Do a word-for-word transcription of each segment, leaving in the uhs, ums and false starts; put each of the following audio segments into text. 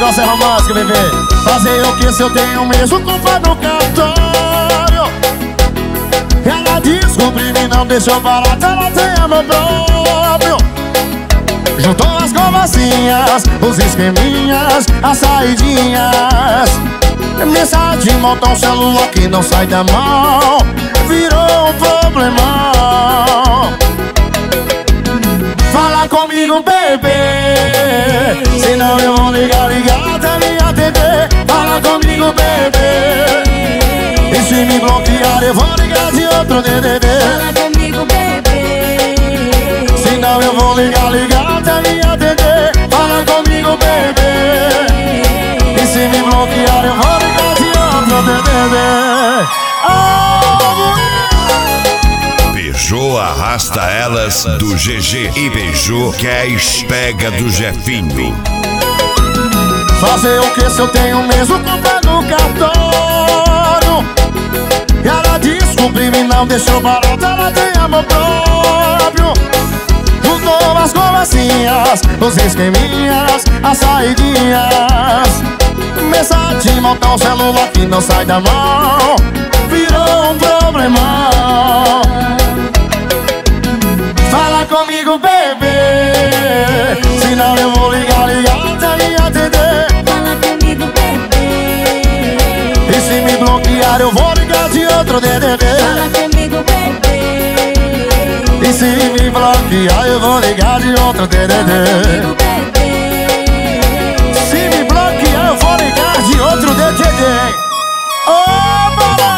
negócio é romântico, bebê. Fazer o que se eu tenho mesmo culpa no cartório? Ela descobriu e não deixou barato, ela tem amor próprio. Juntou as conversinhas, os esqueminhas, as saidinhas. Mensagem, monta um celular que não sai da mão. Virou um problemão. Fala comigo, bebê, senão eu vou ligar, ligar até me atender. Fala comigo, bebê, e se me bloquear eu vou ligar de outro D D D. Fala comigo, bebê, senão eu vou ligar, ligar até me atender. Fala comigo, bebê, e se me bloquear eu vou ligar de outro D D D. Oh, Beijou, arrasta elas do G G e beijou, quer pega do Jefinho. fazer o que se eu tenho mesmo culpa no cartório? Ela descobriu e não deixou barato, ela tem amor próprio. Juntou as conversinhas, os esqueminhas, as saidinhas. Mensagem, monta um celular que não sai da mão. Virou um problemão. Fala comigo, bebê, senão eu vou ligar, ligar até me atender. fala comigo, bebê, E se me bloquear eu vou ligar de outro D D D. fala comigo, bebê, E se me bloquear eu vou ligar de outro D D fala comigo, D. bebê, Se me bloquear eu vou ligar de outro D D D. Opa!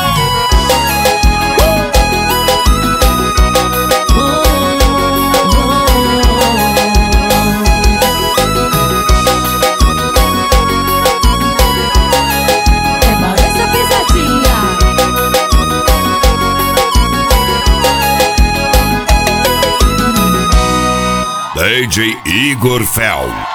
D J Igor Fel.